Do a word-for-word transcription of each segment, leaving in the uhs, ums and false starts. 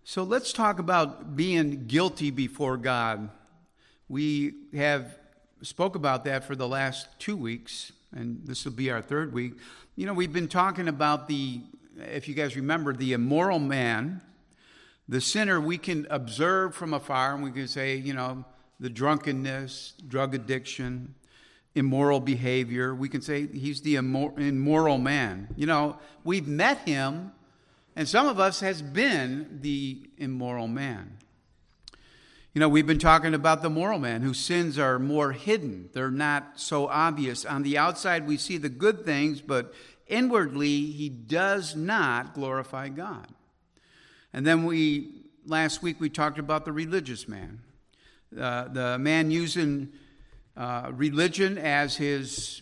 So let's talk about being guilty before God. We have spoke about that for the last two weeks, and this will be our third week. You know, we've been talking about the, if you guys remember, the immoral man, the sinner we can observe from afar, and we can say, you know, the drunkenness, drug addiction, immoral behavior. We can say he's the immoral man. You know, we've met him, and some of us has been the immoral man. You know, we've been talking about the moral man whose sins are more hidden. They're not so obvious. On the outside, we see the good things, but inwardly, he does not glorify God. And then we, last week, we talked about the religious man. Uh, the man using uh, religion as his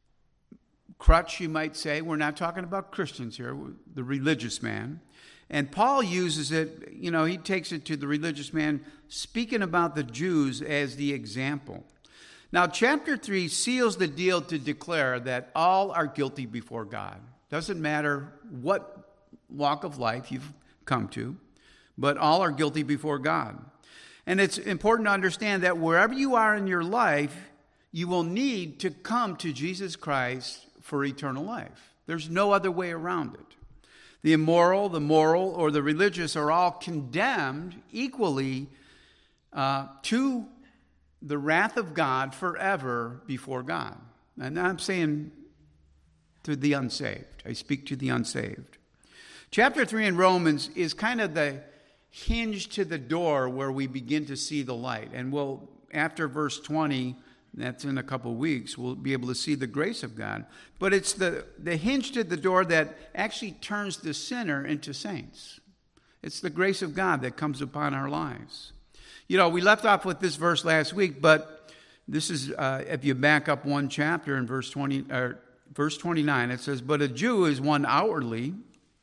crutch, you might say. We're not talking about Christians here, the religious man. And Paul uses it, you know, he takes it to the religious man, speaking about the Jews as the example. Now, chapter three seals the deal to declare that all are guilty before God. Doesn't matter what walk of life you've come to, but all are guilty before God. And it's important to understand that wherever you are in your life, you will need to come to Jesus Christ for eternal life. There's no other way around it. The immoral, the moral, or the religious are all condemned equally uh, to the wrath of God forever before God. And I'm saying to the unsaved. I speak to the unsaved. Chapter three in Romans is kind of the hinge to the door where we begin to see the light. And we'll, after verse twenty, that's in a couple of weeks, we'll be able to see the grace of God. But it's the, the hinge to the door that actually turns the sinner into saints. It's the grace of God that comes upon our lives. You know, we left off with this verse last week, but this is, uh, if you back up one chapter in verse twenty, or verse twenty-nine, it says, "But a Jew is one outwardly,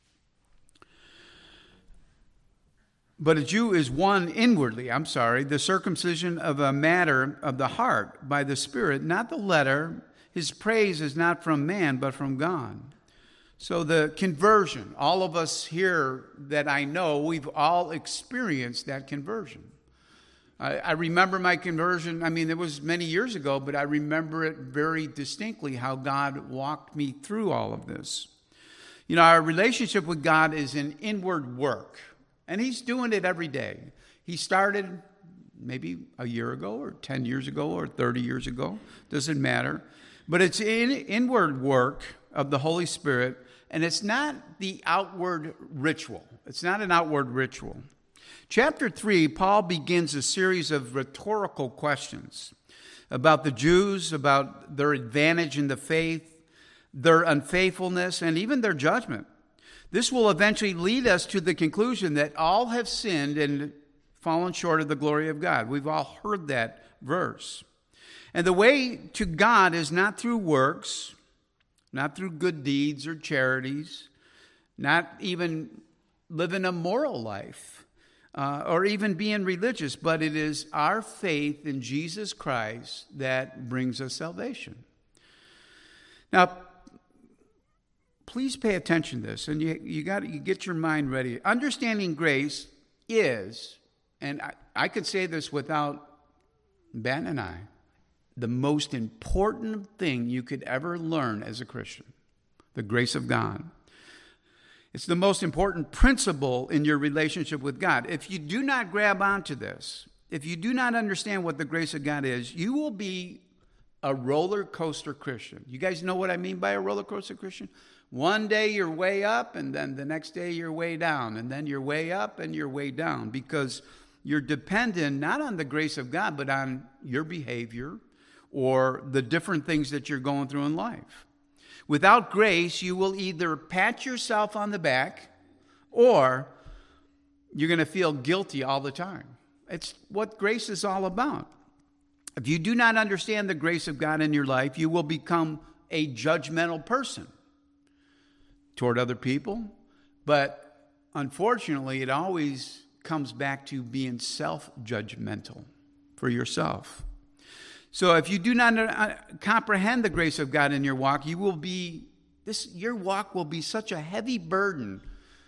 But a Jew is one inwardly, I'm sorry, the circumcision of a matter of the heart by the Spirit, not the letter. His praise is not from man, but from God." So the conversion, all of us here that I know, we've all experienced that conversion. I, I remember my conversion, I mean, it was many years ago, but I remember it very distinctly, how God walked me through all of this. You know, our relationship with God is an inward work. And he's doing it every day. He started maybe a year ago or ten years ago or thirty years ago. Doesn't matter. But it's in inward work of the Holy Spirit, and it's not the outward ritual. It's not an outward ritual. Chapter three, Paul begins a series of rhetorical questions about the Jews, about their advantage in the faith, their unfaithfulness, and even their judgment. This will eventually lead us to the conclusion that all have sinned and fallen short of the glory of God. We've all heard that verse. And the way to God is not through works, not through good deeds or charities, not even living a moral life, uh, or even being religious, but it is our faith in Jesus Christ that brings us salvation. Now, please pay attention to this, and you you got you get your mind ready. Understanding grace is, and I, I could say this without batting an eye, the most important thing you could ever learn as a Christian, the grace of God. It's the most important principle in your relationship with God. If you do not grab onto this, if you do not understand what the grace of God is, you will be a roller coaster Christian. You guys know what I mean by a roller coaster Christian? One day you're way up, and then the next day you're way down, and then you're way up and you're way down, because you're dependent not on the grace of God, but on your behavior or the different things that you're going through in life. Without grace, you will either pat yourself on the back or you're going to feel guilty all the time. It's what grace is all about. If you do not understand the grace of God in your life, you will become a judgmental person toward other people. But unfortunately, it always comes back to being self-judgmental for yourself. So if you do not comprehend the grace of God in your walk, you will be this your walk will be such a heavy burden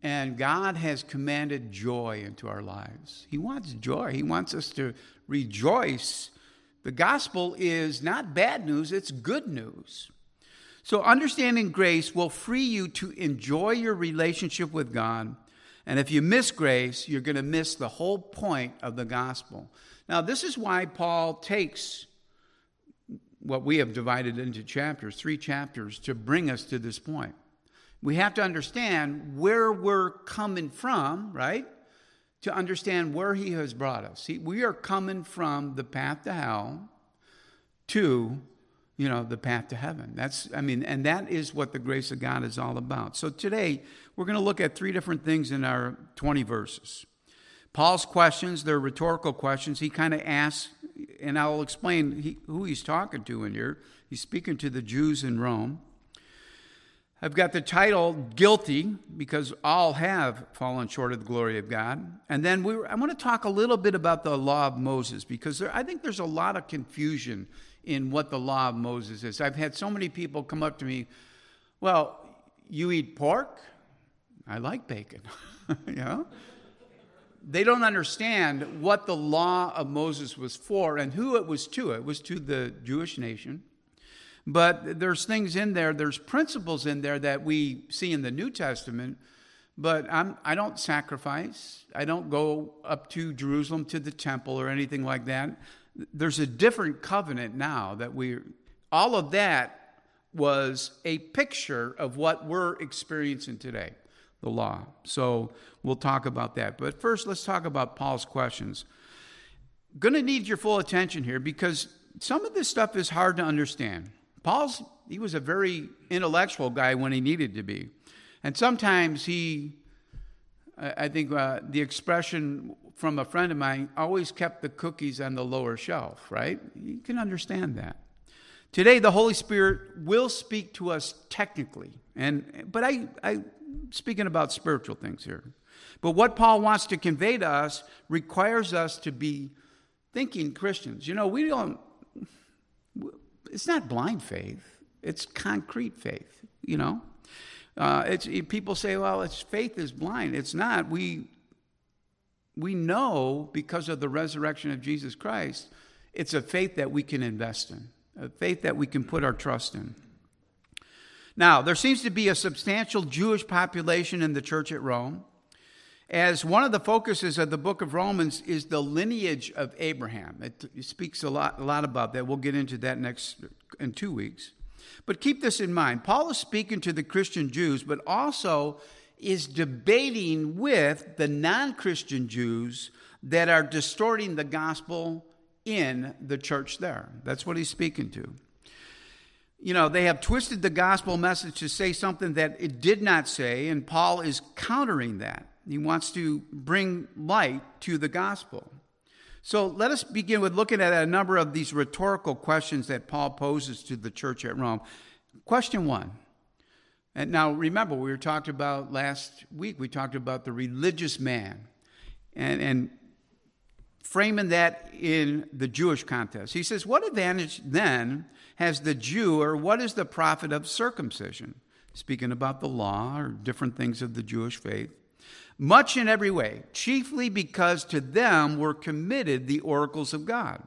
And God has commanded joy into our lives. He wants joy. He wants us to rejoice. The gospel is not bad news, it's good news. So understanding grace will free you to enjoy your relationship with God. And if you miss grace, you're going to miss the whole point of the gospel. Now, this is why Paul takes what we have divided into chapters, three chapters, to bring us to this point. We have to understand where we're coming from, right? To understand where he has brought us. See, we are coming from the path to hell to, you know, the path to heaven. That's, I mean, and that is what the grace of God is all about. So today, we're going to look at three different things in our twenty verses. Paul's questions, they're rhetorical questions. He kind of asks, and I'll explain he, who he's talking to in here. He's speaking to the Jews in Rome. I've got the title, Guilty, because all have fallen short of the glory of God. And then we were, I want to talk a little bit about the law of Moses, because there, I think there's a lot of confusion in what the law of Moses is. I've had so many people come up to me, well, you eat pork? I like bacon, you know? They don't understand what the law of Moses was for and who it was to. It was to the Jewish nation. But there's things in there, there's principles in there that we see in the New Testament, but I'm, I don't sacrifice. I don't go up to Jerusalem to the temple or anything like that. There's a different covenant now that we, all of that was a picture of what we're experiencing today, the law. So we'll talk about that. But first, let's talk about Paul's questions. Going to need your full attention here because some of this stuff is hard to understand. Paul's, he was a very intellectual guy when he needed to be. And sometimes he, I think uh, the expression from a friend of mine, always kept the cookies on the lower shelf, right? You can understand that. Today, the Holy Spirit will speak to us technically. and But I, I'm speaking about spiritual things here. But what Paul wants to convey to us requires us to be thinking Christians. You know, we don't... It's not blind faith. It's concrete faith, you know. Uh, it's people say, well, it's faith is blind. It's not. We we know because of the resurrection of Jesus Christ, it's a faith that we can invest in, a faith that we can put our trust in. Now, there seems to be a substantial Jewish population in the church at Rome, as one of the focuses of the book of Romans is the lineage of Abraham. It, it speaks a lot, a lot about that. We'll get into that next in two weeks. But keep this in mind. Paul is speaking to the Christian Jews, but also is debating with the non-Christian Jews that are distorting the gospel in the church there. That's what he's speaking to. You know, they have twisted the gospel message to say something that it did not say, and Paul is countering that. He wants to bring light to the gospel. So let us begin with looking at a number of these rhetorical questions that Paul poses to the church at Rome. Question one. And now remember, we were talking about last week, we talked about the religious man and, and framing that in the Jewish context. He says, what advantage then has the Jew, or what is the profit of circumcision? Speaking about the law or different things of the Jewish faith. Much in every way, chiefly because to them were committed the oracles of God.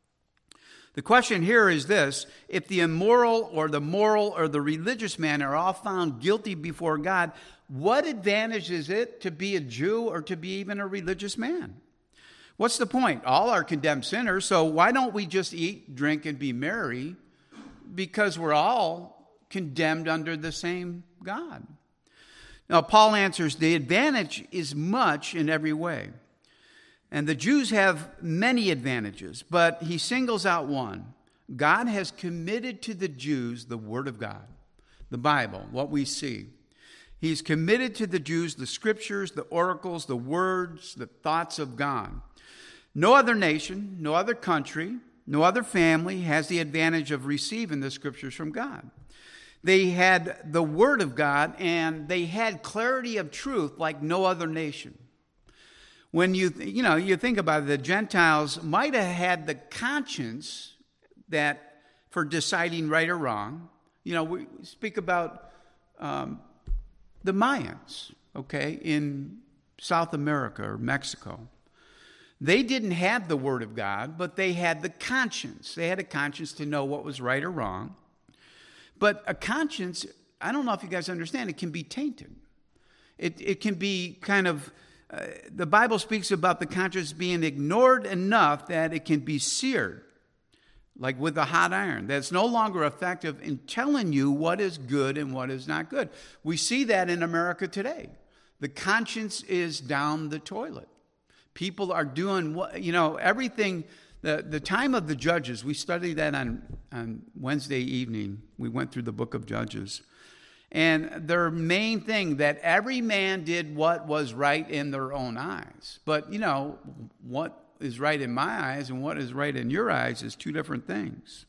The question here is this: if the immoral or the moral or the religious man are all found guilty before God, what advantage is it to be a Jew or to be even a religious man? What's the point? All are condemned sinners, so why don't we just eat, drink, and be merry? Because we're all condemned under the same God. Now, Paul answers, the advantage is much in every way. And the Jews have many advantages, but he singles out one. God has committed to the Jews the Word of God, the Bible, what we see. He's committed to the Jews the Scriptures, the oracles, the words, the thoughts of God. No other nation, no other country, no other family has the advantage of receiving the Scriptures from God. They had the Word of God, and they had clarity of truth like no other nation. When you, you know, you think about it, the Gentiles might have had the conscience that for deciding right or wrong. You know, we speak about um, the Mayans, okay, in South America or Mexico. They didn't have the Word of God, but they had the conscience. They had a conscience to know what was right or wrong. But a conscience, I don't know if you guys understand, it can be tainted. It, it can be kind of, uh, the Bible speaks about the conscience being ignored enough that it can be seared, like with a hot iron, that's no longer effective in telling you what is good and what is not good. We see that in America today. The conscience is down the toilet. People are doing, what you know, everything. The, the time of the Judges, we studied that on, on Wednesday evening. We went through the book of Judges. And their main thing, that every man did what was right in their own eyes. But, you know, what is right in my eyes and what is right in your eyes is two different things.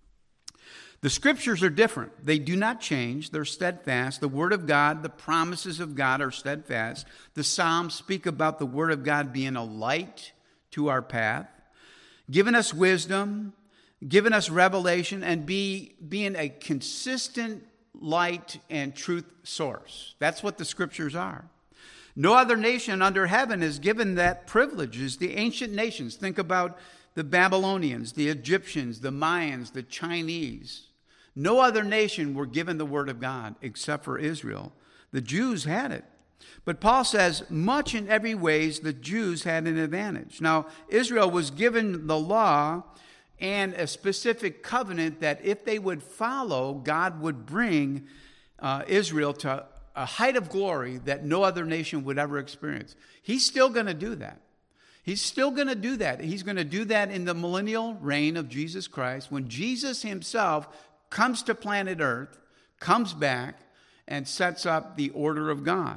The scriptures are different. They do not change. They're steadfast. The word of God, the promises of God are steadfast. The Psalms speak about the word of God being a light to our path, giving us wisdom, giving us revelation, and be, being a consistent light and truth source. That's what the scriptures are. No other nation under heaven is given that privilege. It's the ancient nations. Think about the Babylonians, the Egyptians, the Mayans, the Chinese. No other nation were given the word of God except for Israel. The Jews had it. But Paul says, much in every ways, the Jews had an advantage. Now, Israel was given the law and a specific covenant that if they would follow, God would bring uh, Israel to a height of glory that no other nation would ever experience. He's still going to do that. He's still going to do that. He's going to do that in the millennial reign of Jesus Christ, when Jesus himself comes to planet Earth, comes back, and sets up the order of God.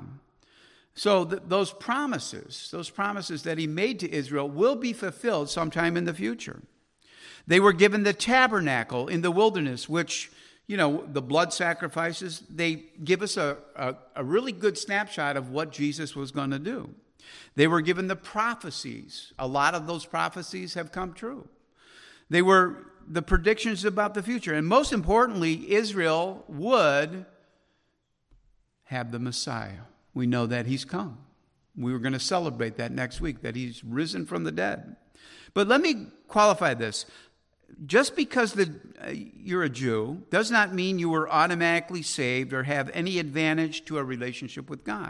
So th- those promises, those promises that he made to Israel will be fulfilled sometime in the future. They were given the tabernacle in the wilderness, which, you know, the blood sacrifices, they give us a, a, a really good snapshot of what Jesus was going to do. They were given the prophecies. A lot of those prophecies have come true. They were the predictions about the future. And most importantly, Israel would have the Messiah. We know that he's come. We were going to celebrate that next week, that he's risen from the dead. But let me qualify this. Just because the, uh, you're a Jew does not mean you were automatically saved or have any advantage to a relationship with God.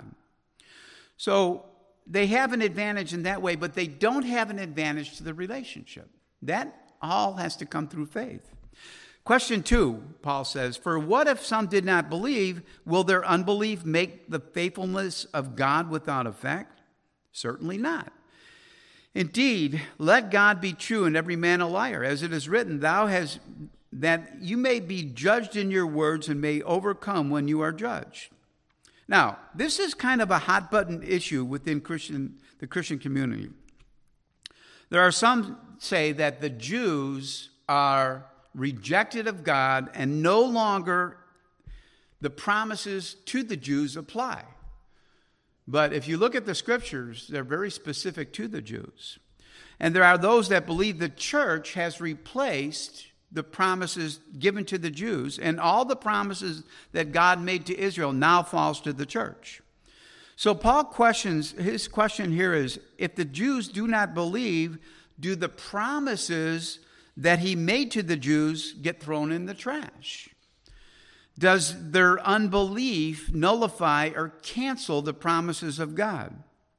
So they have an advantage in that way, but they don't have an advantage to the relationship. That all has to come through faith. Question two, Paul says, for what if some did not believe? Will their unbelief make the faithfulness of God without effect? Certainly not. Indeed, let God be true and every man a liar. As it is written, thou hast, that you may be judged in your words and may overcome when you are judged. Now, this is kind of a hot button issue within Christian, the Christian community. There are some say that the Jews are rejected of God and no longer the promises to the Jews apply. But if you look at the scriptures, they're very specific to the Jews. And there are those that believe the church has replaced the promises given to the Jews, and all the promises that God made to Israel now falls to the church. So Paul questions, his question here is, if the Jews do not believe, do the promises that he made to the Jews get thrown in the trash? Does their unbelief nullify or cancel the promises of God?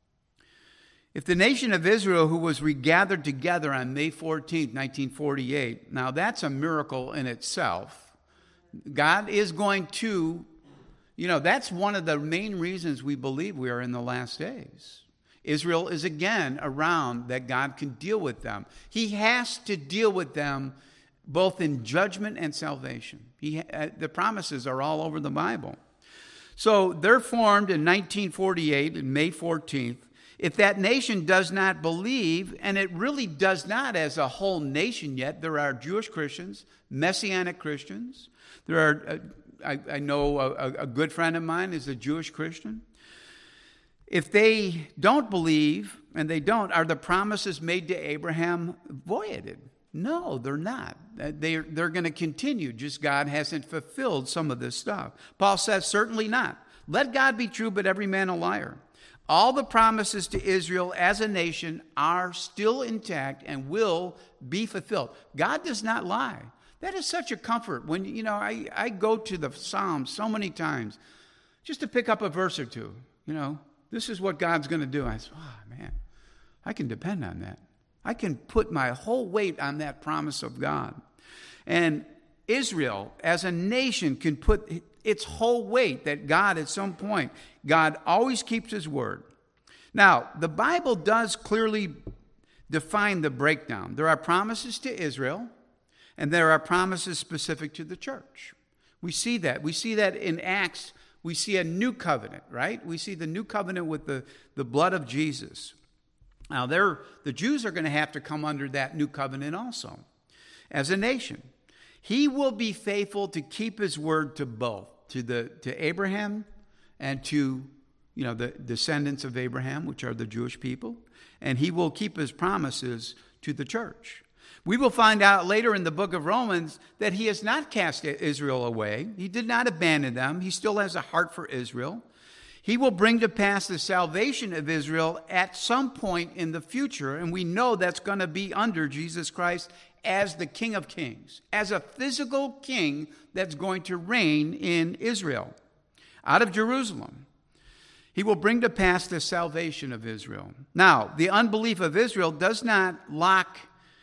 If the nation of Israel, who was regathered together on May fourteenth, nineteen forty-eight, now that's a miracle in itself. God is going to, you know, that's one of the main reasons we believe we are in the last days. Israel is again around that God can deal with them. He has to deal with them both in judgment and salvation. He, uh, the promises are all over the Bible. So they're formed in nineteen forty-eight, on May fourteenth. If that nation does not believe, and it really does not as a whole nation yet, there are Jewish Christians, Messianic Christians. There are, uh, I, I know a, a good friend of mine is a Jewish Christian. If they don't believe, and they don't, are the promises made to Abraham voided? No, they're not. They're, they're going to continue, just God hasn't fulfilled some of this stuff. Paul says, certainly not. Let God be true, but every man a liar. All the promises to Israel as a nation are still intact and will be fulfilled. God does not lie. That is such a comfort. When, you know, I, I go to the Psalms so many times just to pick up a verse or two. You know, this is what God's going to do. I say, oh, man, I can depend on that. I can put my whole weight on that promise of God. And Israel, as a nation, can put its whole weight that God, at some point, God always keeps his word. Now, the Bible does clearly define the breakdown. There are promises to Israel, and there are promises specific to the church. We see that. We see that in Acts. We see a new covenant, right? We see the new covenant with the, the blood of Jesus. Now, the Jews are going to have to come under that new covenant also as a nation. He will be faithful to keep his word to both, to the to Abraham and to, you know, the descendants of Abraham, which are the Jewish people, and he will keep his promises to the church. We will find out later in the book of Romans that he has not cast Israel away. He did not abandon them. He still has a heart for Israel. He will bring to pass the salvation of Israel at some point in the future, and we know that's going to be under Jesus Christ as the King of Kings, as a physical king that's going to reign in Israel, out of Jerusalem. He will bring to pass the salvation of Israel. Now, the unbelief of Israel does not lock,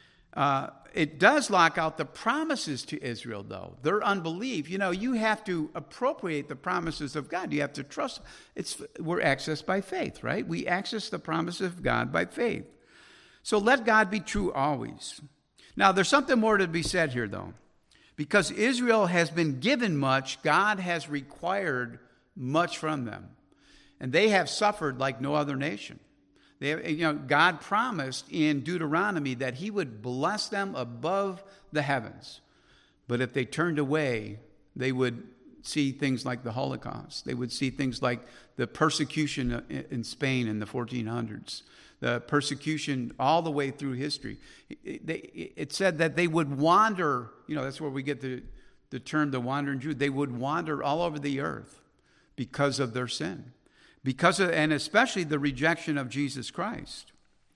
uh, it does lock out the promises to Israel, though. Their unbelief, you know, you have to appropriate the promises of God. You have to trust. It's, we're accessed by faith, right? We access the promises of God by faith. So let God be true always. Now, there's something more to be said here, though. Because Israel has been given much, God has required much from them. And they have suffered like no other nation. They have, you know, God promised in Deuteronomy that he would bless them above the heavens. But if they turned away, they would see things like the Holocaust. They would see things like the persecution in Spain in the fourteen hundreds. The persecution all the way through history. It, it, it said that they would wander, you know, that's where we get the, the term the wandering Jew. They would wander all over the earth because of their sin. Because of, and especially the rejection of Jesus Christ.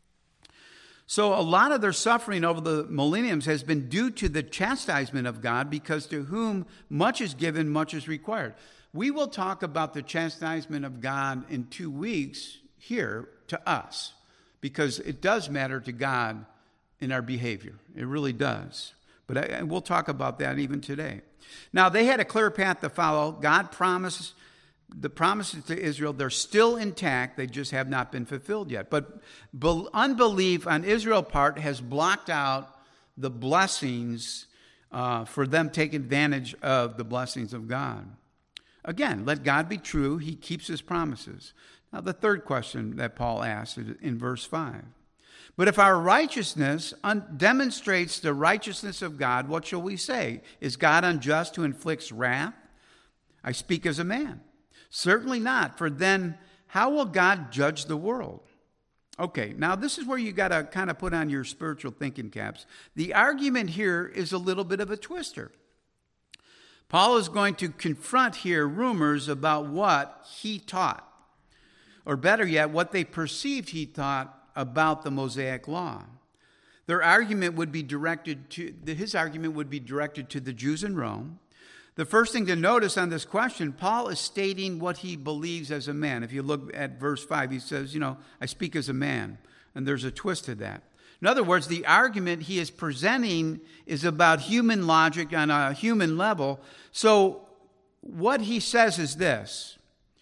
So a lot of their suffering over the millenniums has been due to the chastisement of God, because to whom much is given, much is required. We will talk about the chastisement of God in two weeks here to us, because it does matter to God in our behavior. It really does. But I, we'll talk about that even today. Now, they had a clear path to follow. God promised, the promises to Israel, they're still intact. They just have not been fulfilled yet. But be, unbelief on Israel's part has blocked out the blessings uh, for them taking advantage of the blessings of God. Again, let God be true. He keeps his promises. Now, the third question that Paul asks is in verse five. But if our righteousness un- demonstrates the righteousness of God, what shall we say? Is God unjust who inflicts wrath? I speak as a man. Certainly not, for then how will God judge the world? Okay, now this is where you got to kind of put on your spiritual thinking caps. The argument here is a little bit of a twister. Paul is going to confront here rumors about what he taught, or better yet, what they perceived he taught about the Mosaic Law. Their argument would be directed to, his argument would be directed to the Jews in Rome. The first thing to notice on this question, Paul is stating what he believes as a man. If you look at verse five, he says, you know, I speak as a man. And there's a twist to that. In other words, the argument he is presenting is about human logic on a human level. So what he says is this.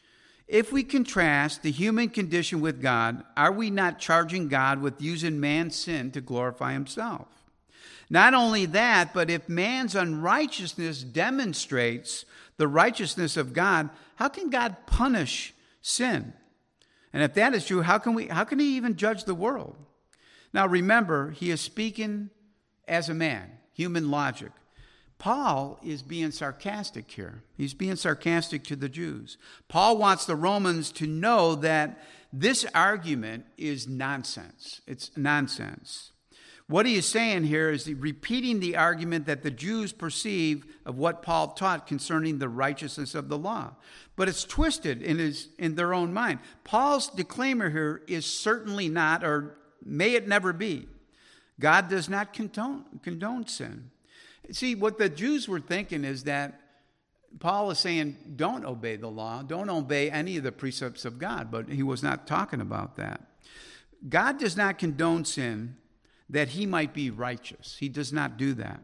If we contrast the human condition with God, are we not charging God with using man's sin to glorify himself? Not only that, but if man's unrighteousness demonstrates the righteousness of God, how can God punish sin? And if that is true, how can we, how can he even judge the world? Now remember, he is speaking as a man, human logic. Paul is being sarcastic here. He's being sarcastic to the Jews. Paul wants the Romans to know that this argument is nonsense. It's nonsense. What he is saying here is repeating the argument that the Jews perceive of what Paul taught concerning the righteousness of the law. But it's twisted in, his, in their own mind. Paul's disclaimer here is certainly not, or may it never be, God does not condone, condone sin. See, what the Jews were thinking is that Paul is saying, don't obey the law, don't obey any of the precepts of God, but he was not talking about that. God does not condone sin that he might be righteous. He does not do that.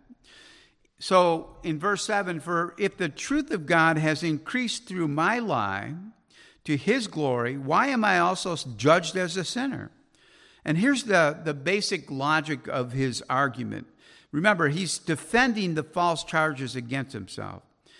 So in verse seven, for if the truth of God has increased through my lie to his glory, why am I also judged as a sinner? And here's the, the basic logic of his argument. Remember, he's defending the false charges against himself.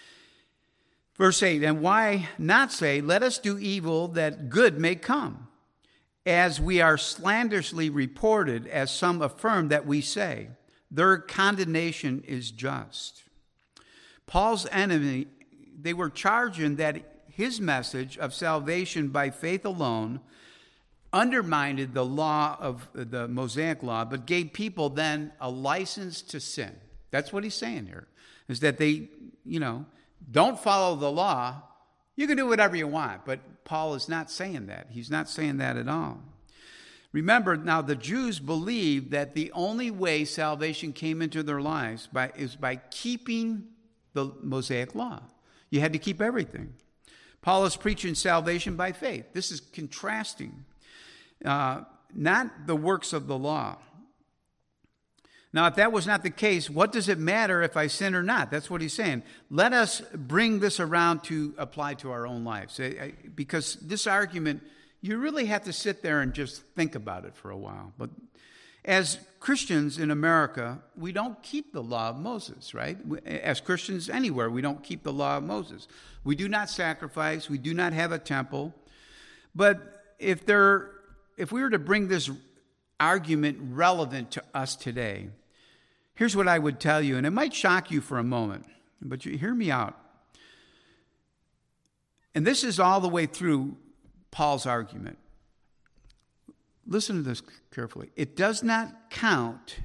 Verse eight, and why not say, let us do evil that good may come, as we are slanderously reported, as some affirm that we say. Their condemnation is just. Paul's enemy, they were charging that his message of salvation by faith alone undermined the law of the Mosaic law, but gave people then a license to sin. That's what he's saying here, is that they, you know, don't follow the law. You can do whatever you want, but Paul is not saying that. He's not saying that at all. Remember, now the Jews believed that the only way salvation came into their lives by, is by keeping the Mosaic law. You had to keep everything. Paul is preaching salvation by faith. This is contrasting, uh, not the works of the law. Now, if that was not the case, what does it matter if I sin or not? That's what he's saying. Let us bring this around to apply to our own lives. Because this argument, you really have to sit there and just think about it for a while. But as Christians in America, we don't keep the law of Moses, right? As Christians anywhere, we don't keep the law of Moses. We do not sacrifice. We do not have a temple. But if there, if we were to bring this argument relevant to us today, here's what I would tell you, and it might shock you for a moment, but you hear me out. And this is all the way through Paul's argument. Listen to this carefully. It does not count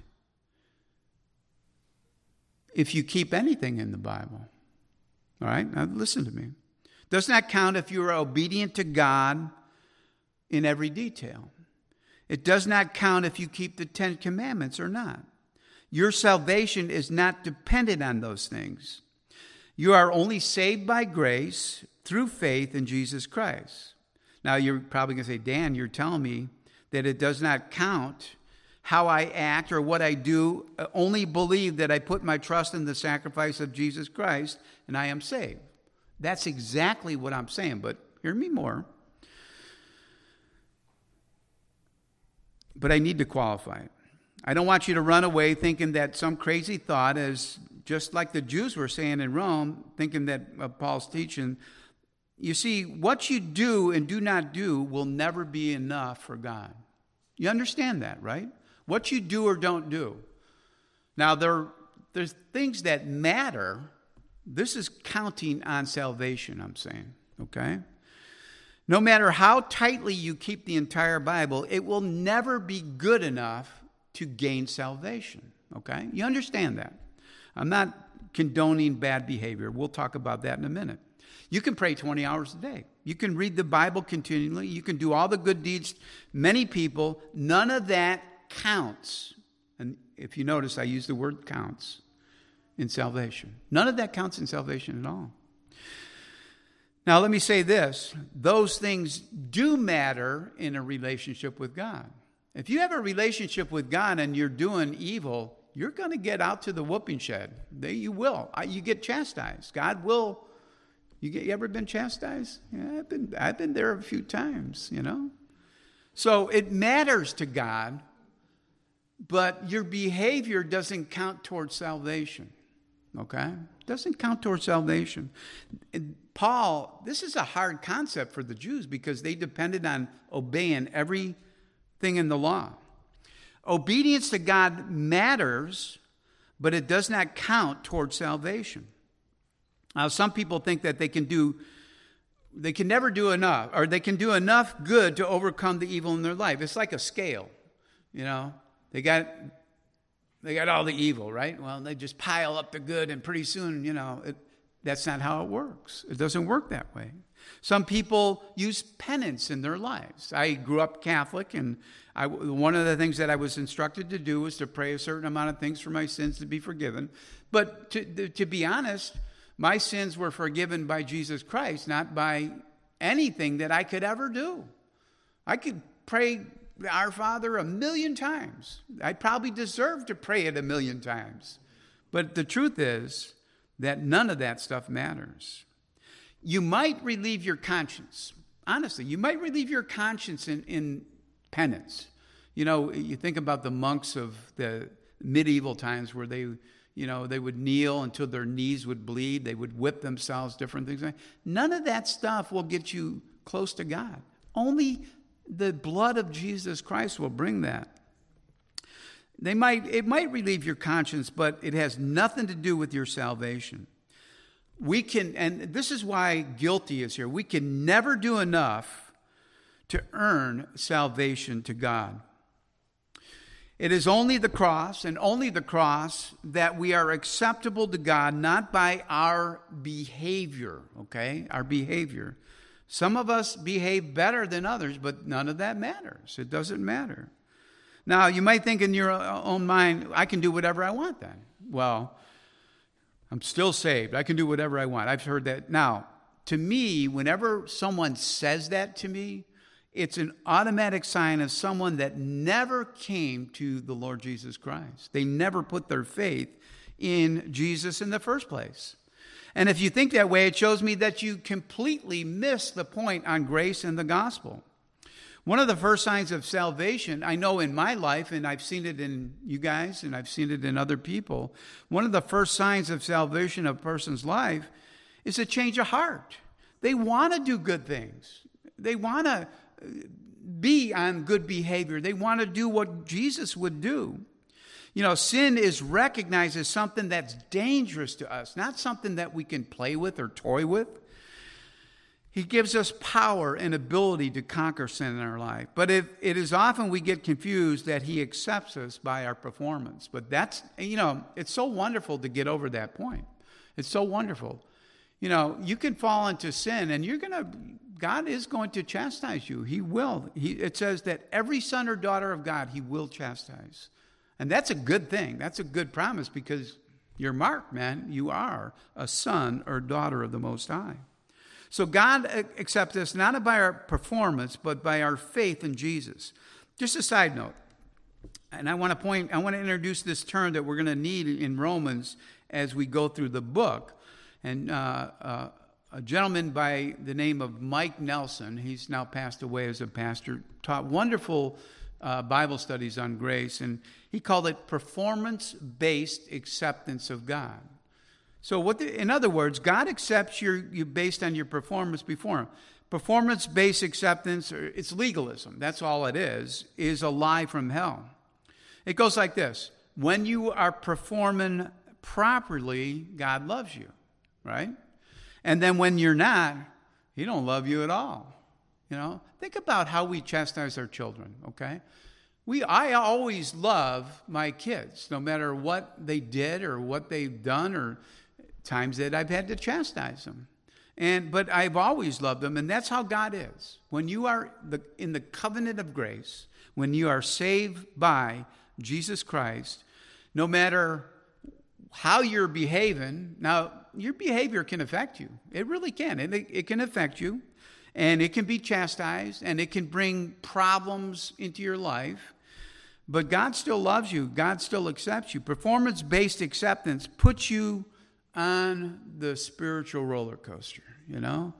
if you keep anything in the Bible. All right? Now listen to me. It does not count if you are obedient to God in every detail. It does not count if you keep the Ten Commandments or not. Your salvation is not dependent on those things. You are only saved by grace through faith in Jesus Christ. Now, you're probably going to say, Dan, you're telling me that it does not count how I act or what I do. Only believe that I put my trust in the sacrifice of Jesus Christ and I am saved. That's exactly what I'm saying, but hear me more. But I need to qualify it. I don't want you to run away thinking that some crazy thought is just like the Jews were saying in Rome, thinking that uh, Paul's teaching. You see, what you do and do not do will never be enough for God. You understand that, right? What you do or don't do. Now, there, there's things that matter. This is counting on salvation, I'm saying, okay? No matter how tightly you keep the entire Bible, it will never be good enough to gain salvation, okay? You understand that. I'm not condoning bad behavior. We'll talk about that in a minute. You can pray twenty hours a day. You can read the Bible continually. You can do all the good deeds. Many people, none of that counts. And if you notice, I use the word counts in salvation. None of that counts in salvation at all. Now, let me say this. Those things do matter in a relationship with God. If you have a relationship with God and you're doing evil, you're going to get out to the whooping shed. You will. You get chastised. God will. You, get, you ever been chastised? Yeah, I've been, I've been there a few times, you know. So it matters to God, but your behavior doesn't count towards salvation, okay? Doesn't count towards salvation. And Paul, this is a hard concept for the Jews because they depended on obeying everything in the law. Obedience to God matters, but it does not count towards salvation. Now, some people think that they can do, they can never do enough, or they can do enough good to overcome the evil in their life. It's like a scale, you know. They got They got all the evil, right? Well, they just pile up the good, and pretty soon, you know, it, that's not how it works. It doesn't work that way. Some people use penance in their lives. I grew up Catholic, and I, one of the things that I was instructed to do was to pray a certain amount of things for my sins to be forgiven. But to, to be honest, my sins were forgiven by Jesus Christ, not by anything that I could ever do. I could pray Our Father a million times. I probably deserve to pray it a million times. But the truth is that none of that stuff matters. You might relieve your conscience. Honestly, you might relieve your conscience in, in penance. You know, you think about the monks of the medieval times where they, you know, they would kneel until their knees would bleed. They would whip themselves, different things. None of that stuff will get you close to God. Only the blood of Jesus Christ will bring that. They might, it might relieve your conscience, but it has nothing to do with your salvation. We can, and this is why guilty is here. We can never do enough to earn salvation to God. It is only the cross, and only the cross, that we are acceptable to God, not by our behavior, okay? Our behavior. Some of us behave better than others, but none of that matters. It doesn't matter. Now, you might think in your own mind, I can do whatever I want then. Well, I'm still saved. I can do whatever I want. I've heard that. Now, to me, whenever someone says that to me, it's an automatic sign of someone that never came to the Lord Jesus Christ. They never put their faith in Jesus in the first place. And if you think that way, it shows me that you completely miss the point on grace and the gospel. One of the first signs of salvation, I know in my life, and I've seen it in you guys, and I've seen it in other people, one of the first signs of salvation of a person's life is a change of heart. They want to do good things. They want to be on good behavior. They want to do what Jesus would do. You know, sin is recognized as something that's dangerous to us, not something that we can play with or toy with. He gives us power and ability to conquer sin in our life. But if, it is often we get confused that he accepts us by our performance. But that's, you know, it's so wonderful to get over that point. It's so wonderful. You know, you can fall into sin and you're going to, God is going to chastise you. He will. He, it says that every son or daughter of God, he will chastise. And that's a good thing. That's a good promise because you're marked, man. You are a son or daughter of the Most High. So God accepts us not by our performance, but by our faith in Jesus. Just a side note, and I want to point, I want to introduce this term that we're going to need in Romans as we go through the book. And uh, uh, a gentleman by the name of Mike Nelson, he's now passed away as a pastor, taught wonderful uh, Bible studies on grace, and he called it performance-based acceptance of God. So what? The, in other words, God accepts you you based on your performance before him. Performance-based acceptance, or it's legalism, that's all it is, is a lie from hell. It goes like this. When you are performing properly, God loves you, right? And then when you're not, he don't love you at all. You know, think about how we chastise our children, okay? We, I always love my kids, no matter what they did or what they've done or times that I've had to chastise them. And but I've always loved them, and that's how God is. When you are the, in the covenant of grace, when you are saved by Jesus Christ, no matter how you're behaving, now your behavior can affect you. It really can. It, it can affect you, and it can be chastised, and it can bring problems into your life. But God still loves you. God still accepts you. Performance-based acceptance puts you on the spiritual roller coaster, you know?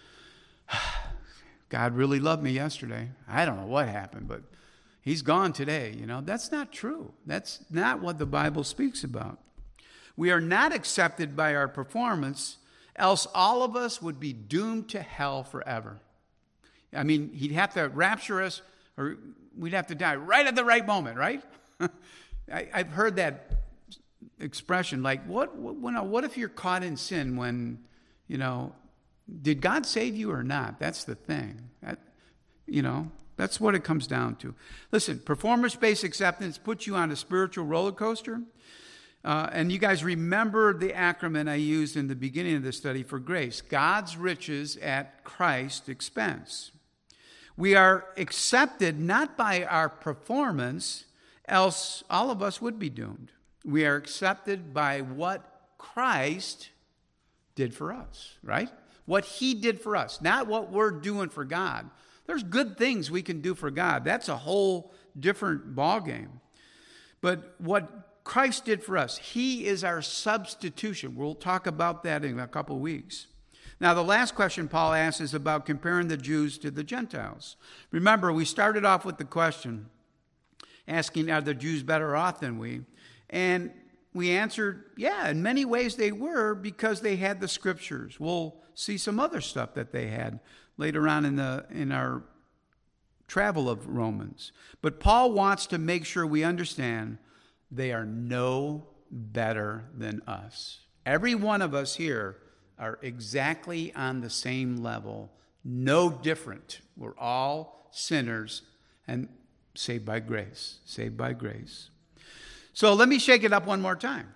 God really loved me yesterday. I don't know what happened, but he's gone today, you know? That's not true. That's not what the Bible speaks about. We are not accepted by our performance, else all of us would be doomed to hell forever. I mean, he'd have to rapture us, or we'd have to die right at the right moment, right? I, I've heard that expression, like, what, what, what if you're caught in sin when, you know, did God save you or not? That's the thing. That, you know, That's what it comes down to. Listen, performance-based acceptance puts you on a spiritual roller coaster. Uh, and you guys remember the acronym I used in the beginning of the study for grace. God's riches at Christ's expense. We are accepted not by our performance, else all of us would be doomed. We are accepted by what Christ did for us, right? What he did for us, not what we're doing for God. There's good things we can do for God. That's a whole different ballgame. But what Christ did for us, he is our substitution. We'll talk about that in a couple weeks. Now, the last question Paul asks is about comparing the Jews to the Gentiles. Remember, we started off with the question, asking, are the Jews better off than we? And we answered, yeah, in many ways they were, because they had the scriptures. We'll see some other stuff that they had later on in the in our travel of Romans. But Paul wants to make sure we understand they are no better than us. Every one of us here are exactly on the same level, no different. We're all sinners and saved by grace, saved by grace. So let me shake it up one more time.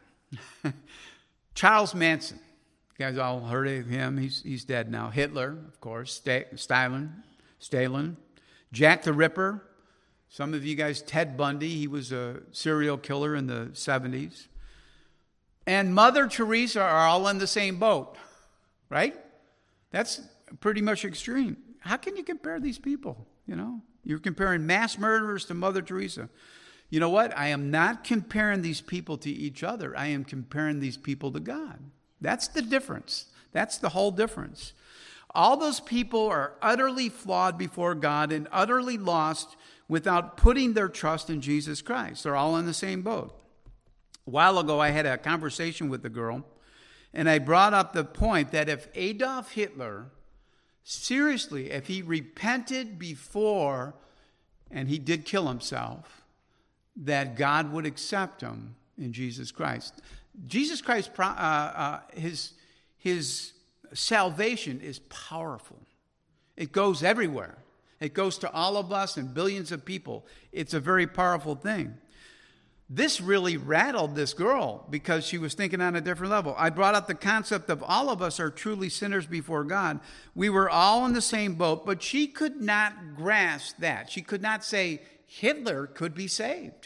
Charles Manson. You guys all heard of him. He's, he's dead now. Hitler, of course. St- Stalin, Stalin. Jack the Ripper. Some of you guys, Ted Bundy. He was a serial killer in the seventies. And Mother Teresa are all in the same boat. Right? That's pretty much extreme. How can you compare these people? You know, you're comparing mass murderers to Mother Teresa. You know what? I am not comparing these people to each other. I am comparing these people to God. That's the difference. That's the whole difference. All those people are utterly flawed before God and utterly lost without putting their trust in Jesus Christ. They're all in the same boat. A while ago, I had a conversation with a girl, and I brought up the point that if Adolf Hitler, seriously, if he repented before and he did kill himself, that God would accept him in Jesus Christ. Jesus Christ, uh, uh, his, his salvation is powerful. It goes everywhere. It goes to all of us and billions of people. It's a very powerful thing. This really rattled this girl because she was thinking on a different level. I brought up the concept of all of us are truly sinners before God. We were all in the same boat, but she could not grasp that. She could not say Hitler could be saved.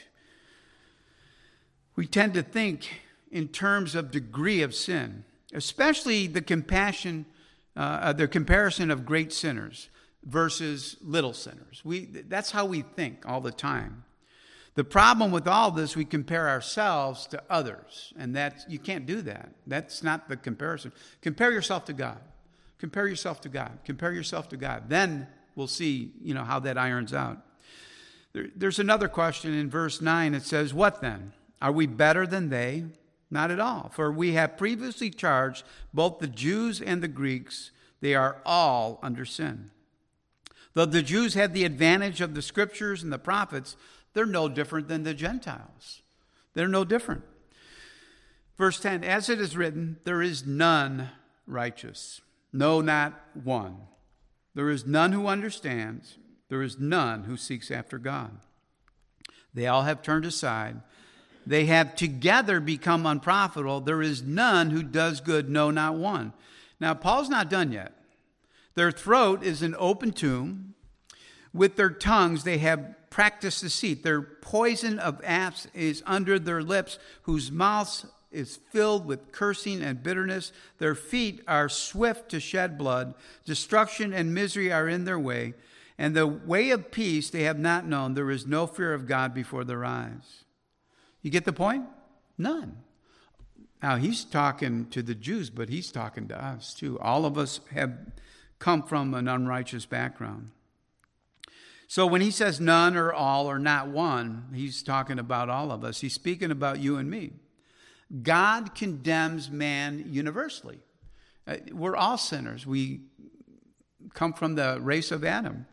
We tend to think in terms of degree of sin, especially the compassion, uh, the comparison of great sinners versus little sinners. We, that's how we think all the time. The problem with all this, we compare ourselves to others, and that you can't do that. That's not the comparison. Compare yourself to God. Compare yourself to God. Compare yourself to God. Then we'll see, you know, how that irons out. There, there's another question in verse nine. It says, "What then? Are we better than they? Not at all. For we have previously charged both the Jews and the Greeks, they are all under sin. Though the Jews had the advantage of the scriptures and the prophets, they're no different than the Gentiles. They're no different." Verse ten, "As it is written, there is none righteous, no, not one. There is none who understands. There is none who seeks after God. They all have turned aside. They have together become unprofitable. There is none who does good, no, not one." Now, Paul's not done yet. Their throat is an open tomb. With their tongues, they have practiced deceit. Their poison of asps is under their lips, whose mouths is filled with cursing and bitterness. Their feet are swift to shed blood. Destruction and misery are in their way. And the way of peace they have not known. There is no fear of God before their eyes. You get the point? None. Now, he's talking to the Jews, but he's talking to us too. All of us have come from an unrighteous background. So when he says none or all or not one, he's talking about all of us. He's speaking about you and me. God condemns man universally. We're all sinners. We come from the race of Adam.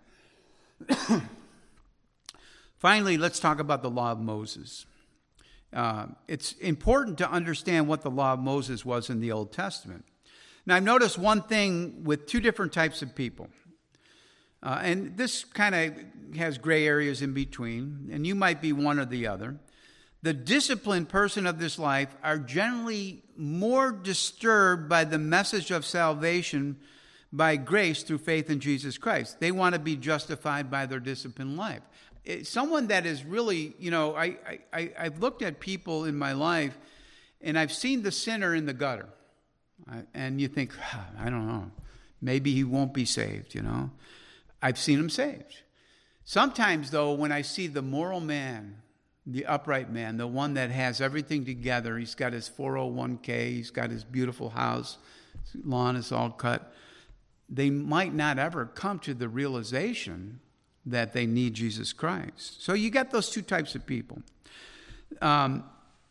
Finally, let's talk about the law of Moses. Uh, it's important to understand what the law of Moses was in the Old Testament. Now, I've noticed one thing with two different types of people. Uh, and this kind of has gray areas in between, and you might be one or the other. The disciplined person of this life are generally more disturbed by the message of salvation by grace through faith in Jesus Christ. They want to be justified by their disciplined life. Someone that is really, you know, I, I, I've looked at people in my life, and I've seen the sinner in the gutter. And you think, I don't know, maybe he won't be saved, you know. I've seen him saved. Sometimes, though, when I see the moral man, the upright man, the one that has everything together, he's got his four oh one k, he's got his beautiful house, his lawn is all cut, they might not ever come to the realization that they need Jesus Christ. So you got those two types of people. Um,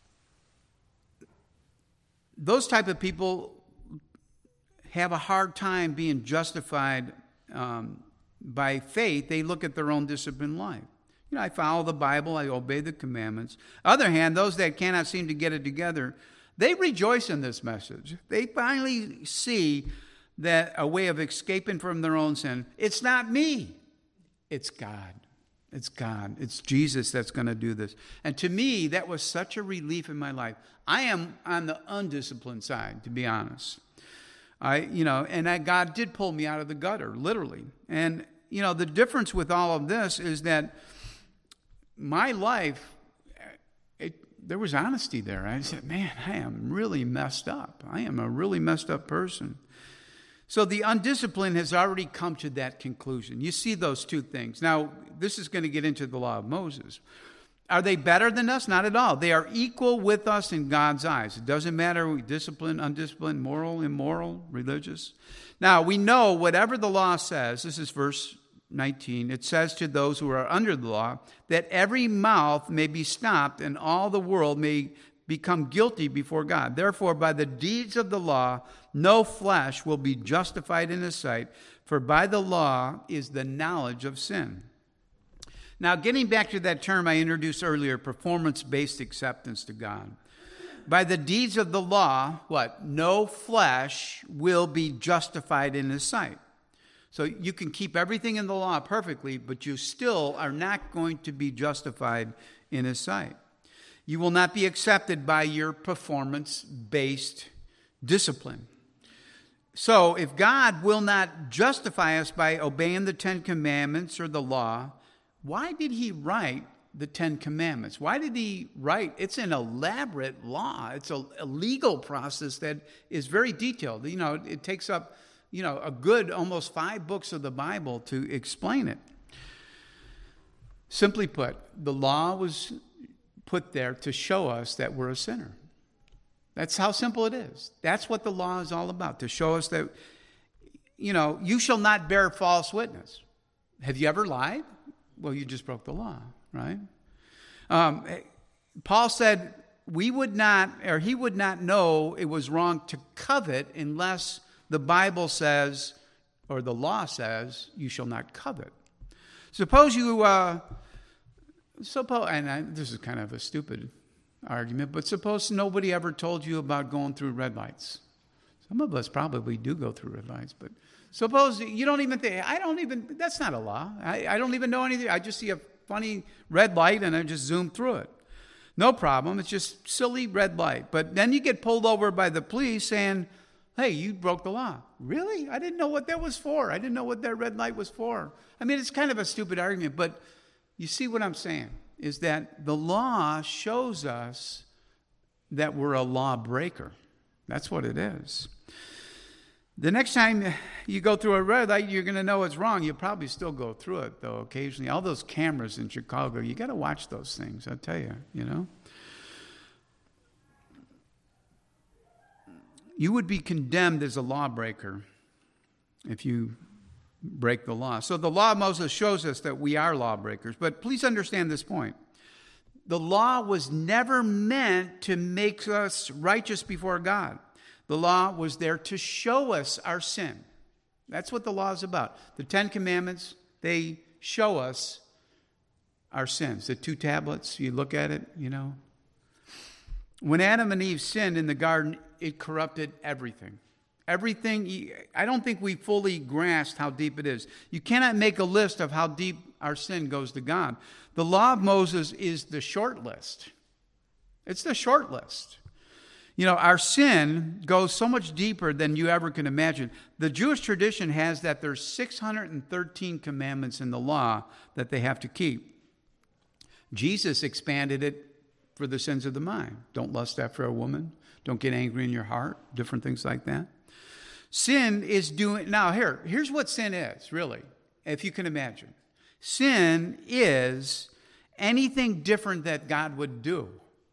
those type of people have a hard time being justified um, by faith. They look at their own disciplined life. You know, I follow the Bible, I obey the commandments. Other hand, those that cannot seem to get it together, they rejoice in this message. They finally see that a way of escaping from their own sin. It's not me. It's God. It's God. It's Jesus that's going to do this. And to me, that was such a relief in my life. I am on the undisciplined side, to be honest. I, you know, and I, God did pull me out of the gutter, literally. And, you know, the difference with all of this is that my life, it, there was honesty there. I said, man, I am really messed up. I am a really messed up person. So the undisciplined has already come to that conclusion. You see those two things. Now, this is going to get into the law of Moses. Are they better than us? Not at all. They are equal with us in God's eyes. It doesn't matter we disciplined, undisciplined, moral, immoral, religious. Now, we know whatever the law says, this is verse nineteen, it says to those who are under the law that every mouth may be stopped and all the world may become guilty before God. Therefore, by the deeds of the law, no flesh will be justified in his sight, for by the law is the knowledge of sin. Now, getting back to that term I introduced earlier, performance-based acceptance to God. By the deeds of the law, what? No flesh will be justified in his sight. So you can keep everything in the law perfectly, but you still are not going to be justified in his sight. You will not be accepted by your performance-based discipline. So if God will not justify us by obeying the Ten Commandments or the law, why did he write the Ten Commandments? Why did he write? It's an elaborate law. It's a, a legal process that is very detailed. You know, it takes up, you know, a good almost five books of the Bible to explain it. Simply put, the law was put there to show us that we're a sinner. That's how simple it is. That's what the law is all about, to show us that, you know, you shall not bear false witness. Have you ever lied? Well, you just broke the law, right? Um, Paul said we would not, or he would not know it was wrong to covet unless the Bible says, or the law says, you shall not covet. Suppose you, uh, suppose, and I, this is kind of a stupid argument, but suppose nobody ever told you about going through red lights. Some of us probably do go through red lights, but suppose you don't even think, I don't even, that's not a law. I, I don't even know anything. I just see a funny red light and I just zoom through it. No problem. It's just silly red light. But then you get pulled over by the police saying, hey, you broke the law. Really? I didn't know what that was for. I didn't know what that red light was for. I mean, it's kind of a stupid argument, but you see what I'm saying is that the law shows us that we're a lawbreaker. That's what it is. The next time you go through a red light, you're going to know it's wrong. You'll probably still go through it, though, occasionally. All those cameras in Chicago, you got to watch those things, I'll tell you, you know. You would be condemned as a lawbreaker if you break the law. So the law of Moses shows us that we are lawbreakers. But please understand this point. The law was never meant to make us righteous before God. The law was there to show us our sin. That's what the law is about. The Ten Commandments, they show us our sins. The two tablets, you look at it, you know. When Adam and Eve sinned in the garden, it corrupted everything. Everything, I don't think we fully grasp how deep it is. You cannot make a list of how deep our sin goes to God. The law of Moses is the short list. It's the short list. You know, our sin goes so much deeper than you ever can imagine. The Jewish tradition has that there's six hundred thirteen commandments in the law that they have to keep. Jesus expanded it for the sins of the mind. Don't lust after a woman. Don't get angry in your heart. Different things like that. Sin is doing... Now, here, here's what sin is, really, if you can imagine. Sin is anything different that God would do.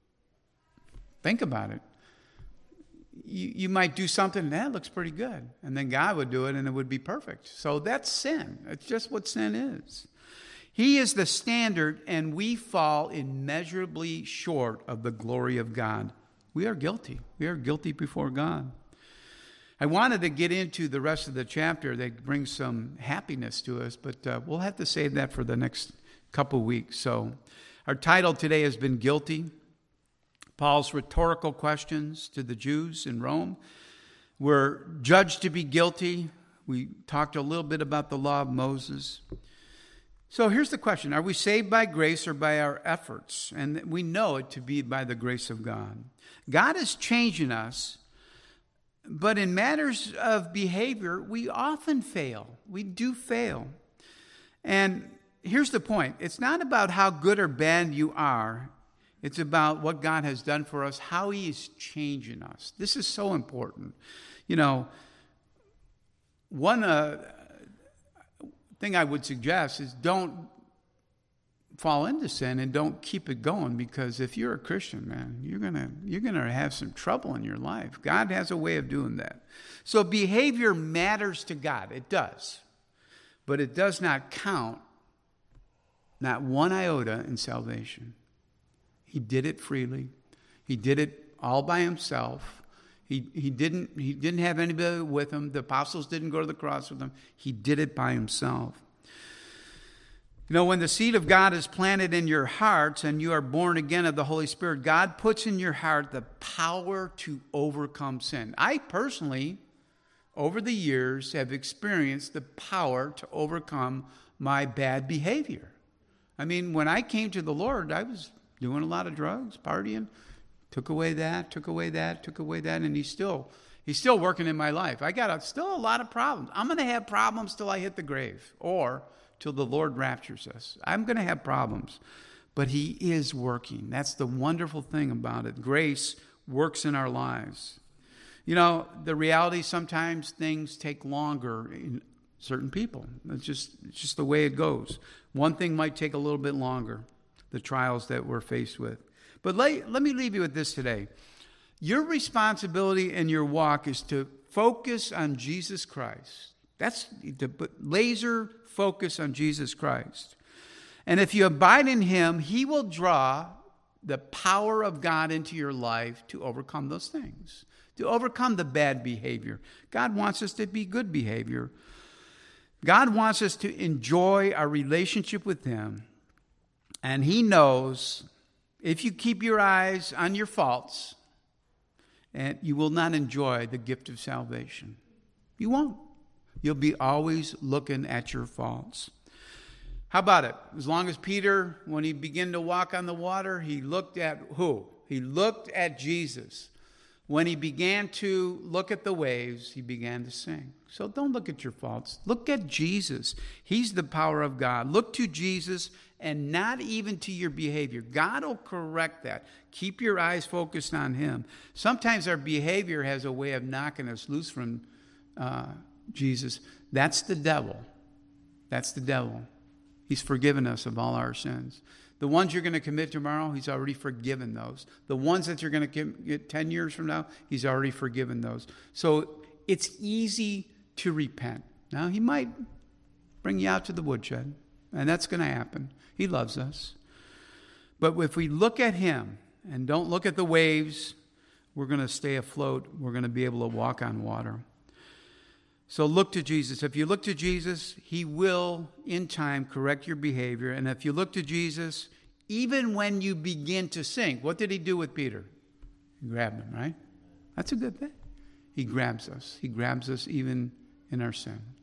Think about it. You, you might do something, and that looks pretty good. And then God would do it, and it would be perfect. So that's sin. It's just what sin is. He is the standard, and we fall immeasurably short of the glory of God. We are guilty. We are guilty before God. I wanted to get into the rest of the chapter that brings some happiness to us, but uh, we'll have to save that for the next couple weeks. So our title today has been Guilty. Paul's rhetorical questions to the Jews in Rome were judged to be guilty. We talked a little bit about the law of Moses. So here's the question. Are we saved by grace or by our efforts? And we know it to be by the grace of God. God is changing us, but in matters of behavior, we often fail. We do fail. And here's the point. It's not about how good or bad you are. It's about what God has done for us, how he is changing us. This is so important. You know, one uh, thing I would suggest is don't fall into sin and don't keep it going, because if you're a Christian, man, you're gonna you're gonna have some trouble in your life. God has a way of doing that. So behavior matters to God. It does. But it does not count, not one iota, in salvation. He did it freely. He did it all by himself. He he didn't he didn't have anybody with him. The apostles didn't go to the cross with him. He did it by himself. You know, when the seed of God is planted in your hearts and you are born again of the Holy Spirit, God puts in your heart the power to overcome sin. I personally, over the years, have experienced the power to overcome my bad behavior. I mean, when I came to the Lord, I was doing a lot of drugs, partying, took away that, took away that, took away that, and he's still he's still working in my life. I got a, still a lot of problems. I'm going to have problems till I hit the grave or till the Lord raptures us. I'm going to have problems, but he is working. That's the wonderful thing about it. Grace works in our lives. You know, the reality, sometimes things take longer in certain people. It's just, it's just the way it goes. One thing might take a little bit longer, the trials that we're faced with. But let, let me leave you with this today. Your responsibility in your walk is to focus on Jesus Christ. That's to put laser focus on Jesus Christ. And if you abide in him, he will draw the power of God into your life to overcome those things, to overcome the bad behavior. God wants us to be good behavior. God wants us to enjoy our relationship with him. And he knows if you keep your eyes on your faults, and you will not enjoy the gift of salvation. You won't. You'll be always looking at your faults. How about it? As long as Peter, when he began to walk on the water, he looked at who? He looked at Jesus. When he began to look at the waves, he began to sing. So don't look at your faults. Look at Jesus. He's the power of God. Look to Jesus and not even to your behavior. God will correct that. Keep your eyes focused on him. Sometimes our behavior has a way of knocking us loose from uh, Jesus. That's the devil. That's the devil. He's forgiven us of all our sins. The ones you're going to commit tomorrow, he's already forgiven those. The ones that you're going to get ten years from now, he's already forgiven those. So it's easy to repent. Now, he might bring you out to the woodshed, and that's going to happen. He loves us. But if we look at him and don't look at the waves, we're going to stay afloat. We're going to be able to walk on water. So look to Jesus. If you look to Jesus, he will, in time, correct your behavior. And if you look to Jesus, even when you begin to sink, what did he do with Peter? He grabbed him, right? That's a good thing. He grabs us. He grabs us even in our sin.